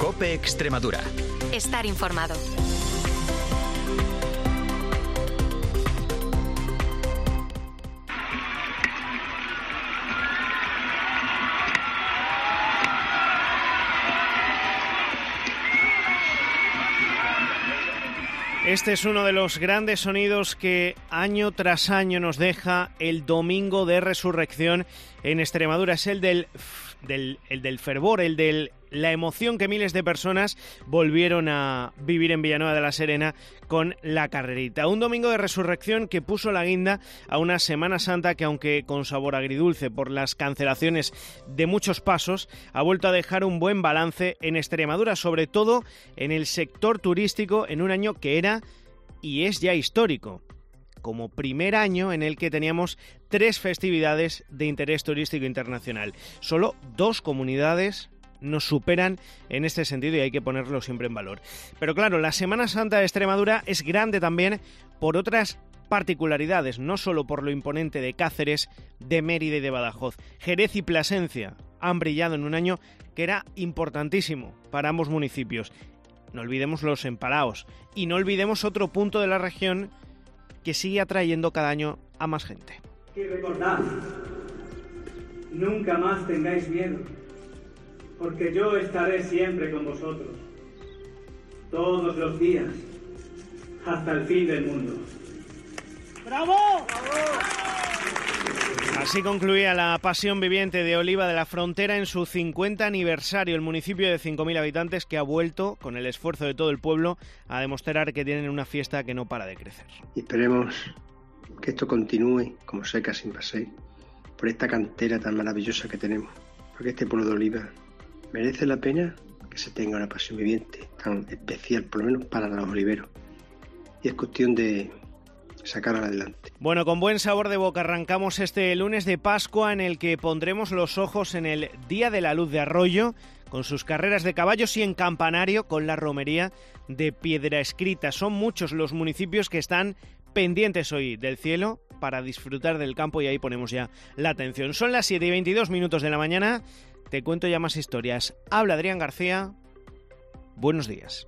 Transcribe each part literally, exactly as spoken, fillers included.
COPE Extremadura. Estar informado. Este es uno de los grandes sonidos que año tras año nos deja el Domingo de Resurrección en Extremadura. Es el del, del, el del fervor, el de la emoción que miles de personas volvieron a vivir en Villanueva de la Serena con la carrerita. Un Domingo de Resurrección que puso la guinda a una Semana Santa que, aunque con sabor agridulce por las cancelaciones de muchos pasos, ha vuelto a dejar un buen balance en Extremadura, sobre todo en el sector turístico, en un año que era y es ya histórico, como primer año en el que teníamos tres festividades de interés turístico internacional. Solo dos comunidades nos superan en este sentido y hay que ponerlo siempre en valor. Pero claro, la Semana Santa de Extremadura es grande también por otras particularidades, no solo por lo imponente de Cáceres, de Mérida y de Badajoz. Jerez y Plasencia han brillado en un año que era importantísimo para ambos municipios. No olvidemos los empalaos y no olvidemos otro punto de la región que sigue atrayendo cada año a más gente. Y recordad, nunca más tengáis miedo, porque yo estaré siempre con vosotros, todos los días, hasta el fin del mundo. ¡Bravo! Así concluía la Pasión Viviente de Oliva de la Frontera en su cincuenta aniversario, el municipio de cinco mil habitantes que ha vuelto, con el esfuerzo de todo el pueblo, a demostrar que tienen una fiesta que no para de crecer. Y esperemos que esto continúe como seca sin paseo, por esta cantera tan maravillosa que tenemos, porque este pueblo de Oliva merece la pena que se tenga una pasión viviente tan especial, por lo menos para los oliveros. Y es cuestión de sacarla adelante. Bueno, con buen sabor de boca arrancamos este lunes de Pascua en el que pondremos los ojos en el Día de la Luz de Arroyo, con sus carreras de caballos, y en Campanario con la romería de Piedraescrita. Son muchos los municipios que están pendientes hoy del cielo para disfrutar del campo y ahí ponemos ya la atención. Son las siete y veintidós minutos de la mañana. Te cuento ya más historias. Habla Adrián García. Buenos días.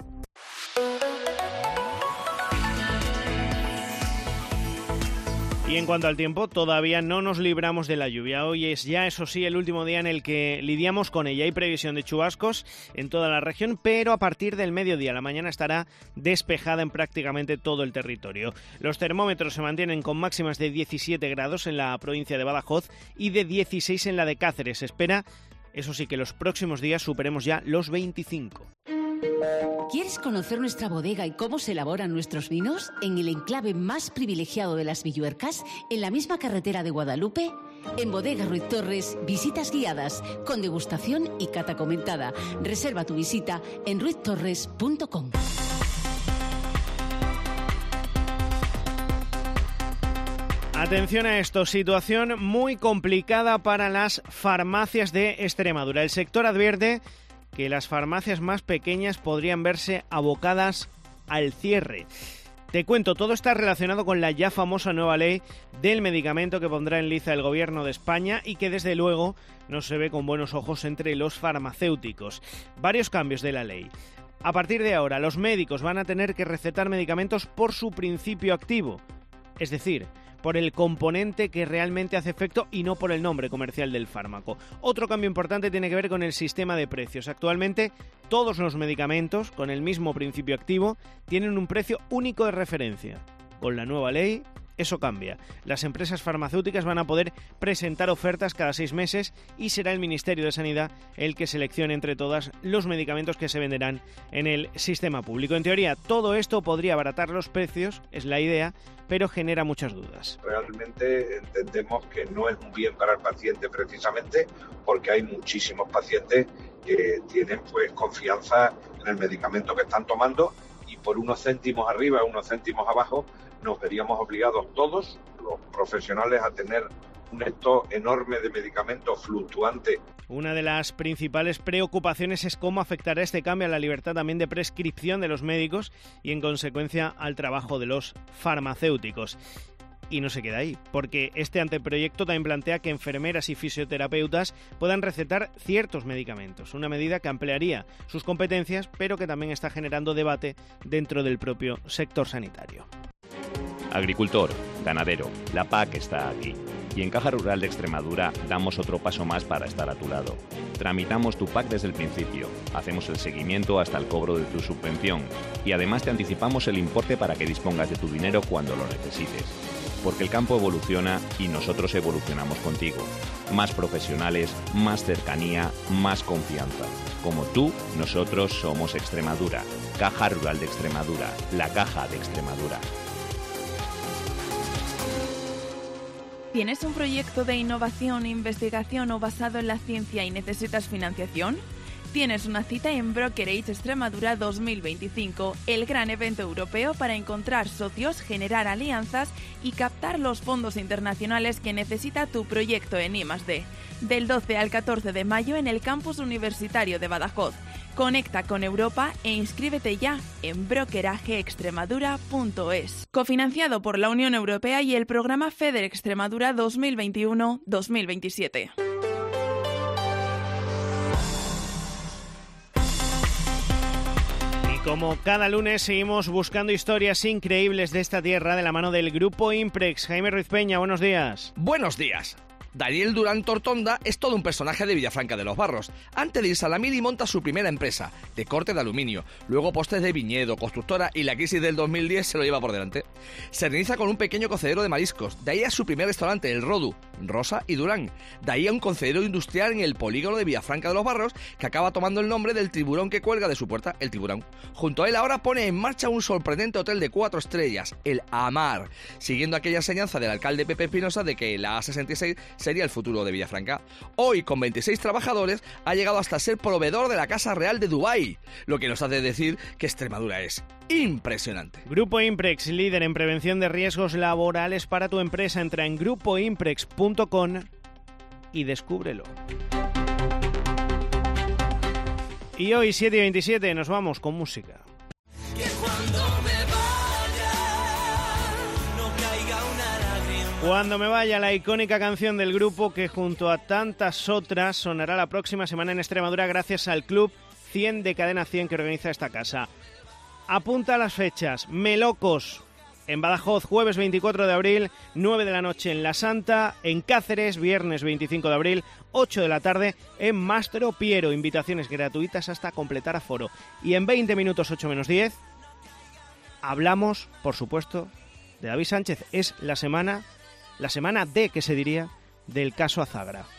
Y en cuanto al tiempo, todavía no nos libramos de la lluvia. Hoy es ya, eso sí, el último día en el que lidiamos con ella. Hay previsión de chubascos en toda la región, pero a partir del mediodía la mañana estará despejada en prácticamente todo el territorio. Los termómetros se mantienen con máximas de diecisiete grados en la provincia de Badajoz y de dieciséis en la de Cáceres. Se espera, eso sí, que los próximos días superemos ya los veinticinco. ¿Quieres conocer nuestra bodega y cómo se elaboran nuestros vinos? En el enclave más privilegiado de las Villuercas, en la misma carretera de Guadalupe, en Bodega Ruiz Torres, visitas guiadas, con degustación y cata comentada. Reserva tu visita en ruiz torres punto com. Atención a esto, situación muy complicada para las farmacias de Extremadura. El sector advierte que las farmacias más pequeñas podrían verse abocadas al cierre. Te cuento, todo está relacionado con la ya famosa nueva ley del medicamento que pondrá en liza el Gobierno de España y que desde luego no se ve con buenos ojos entre los farmacéuticos. Varios cambios de la ley. A partir de ahora, los médicos van a tener que recetar medicamentos por su principio activo, es decir, por el componente que realmente hace efecto y no por el nombre comercial del fármaco. Otro cambio importante tiene que ver con el sistema de precios. Actualmente, todos los medicamentos con el mismo principio activo tienen un precio único de referencia. Con la nueva ley, eso cambia. Las empresas farmacéuticas van a poder presentar ofertas cada seis meses y será el Ministerio de Sanidad el que seleccione entre todas los medicamentos que se venderán en el sistema público. En teoría, todo esto podría abaratar los precios, es la idea, pero genera muchas dudas. Realmente entendemos que no es un bien para el paciente precisamente porque hay muchísimos pacientes que tienen pues confianza en el medicamento que están tomando y por unos céntimos arriba, unos céntimos abajo, nos veríamos obligados todos, los profesionales, a tener un stock enorme de medicamentos fluctuante. Una de las principales preocupaciones es cómo afectará este cambio a la libertad también de prescripción de los médicos y en consecuencia al trabajo de los farmacéuticos. Y no se queda ahí, porque este anteproyecto también plantea que enfermeras y fisioterapeutas puedan recetar ciertos medicamentos, una medida que ampliaría sus competencias, pero que también está generando debate dentro del propio sector sanitario. Agricultor, ganadero, la P A C está aquí. Y en Caja Rural de Extremadura damos otro paso más para estar a tu lado. Tramitamos tu P A C desde el principio, hacemos el seguimiento hasta el cobro de tu subvención y además te anticipamos el importe para que dispongas de tu dinero cuando lo necesites. Porque el campo evoluciona y nosotros evolucionamos contigo. Más profesionales, más cercanía, más confianza. Como tú, nosotros somos Extremadura. Caja Rural de Extremadura, la Caja de Extremadura. ¿Tienes un proyecto de innovación e investigación o basado en la ciencia y necesitas financiación? Tienes una cita en Brokerage Extremadura dos mil veinticinco, el gran evento europeo para encontrar socios, generar alianzas y captar los fondos internacionales que necesita tu proyecto en I más D. Del doce al catorce de mayo en el campus universitario de Badajoz. Conecta con Europa e inscríbete ya en brokeraje extremadura punto es. Cofinanciado por la Unión Europea y el programa FEDER Extremadura dos mil veintiuno dos mil veintisiete. Como cada lunes seguimos buscando historias increíbles de esta tierra de la mano del Grupo Imprex. Jaime Ruiz Peña, buenos días. Buenos días. Daniel Durán Tortonda es todo un personaje de Villafranca de los Barros. Antes de irse a la mili monta su primera empresa, de corte de aluminio, luego postes de viñedo, constructora y la crisis del dos mil diez se lo lleva por delante. Se reinicia con un pequeño cocedero de mariscos, de ahí a su primer restaurante, el Rodu, Rosa y Durán. De ahí a un concedero industrial en el polígono de Villafranca de los Barros que acaba tomando el nombre del tiburón que cuelga de su puerta, el Tiburón. Junto a él ahora pone en marcha un sorprendente hotel de cuatro estrellas, el Amar, siguiendo aquella enseñanza del alcalde Pepe Espinosa de que la A sesenta y seis sería el futuro de Villafranca. Hoy, con veintiséis trabajadores, ha llegado hasta ser proveedor de la Casa Real de Dubái, lo que nos hace decir que Extremadura es impresionante. Grupo Imprex, líder en prevención de riesgos laborales para tu empresa. Entra en grupo imprex punto com y descúbrelo. Y hoy, siete y veintisiete, nos vamos con música. Que cuando me vaya, no caiga una lágrima. Cuando me vaya, la icónica canción del grupo que junto a tantas otras sonará la próxima semana en Extremadura gracias al Club cien de Cadena cien que organiza esta casa. Apunta las fechas. Melocos en Badajoz, jueves veinticuatro de abril, nueve de la noche en La Santa. En Cáceres, viernes veinticinco de abril, ocho de la tarde en Mastro Piero. Invitaciones gratuitas hasta completar aforo. Y en veinte minutos, ocho menos diez, hablamos, por supuesto, de David Sánchez. Es la semana, la semana D, que se diría, del caso Azagra.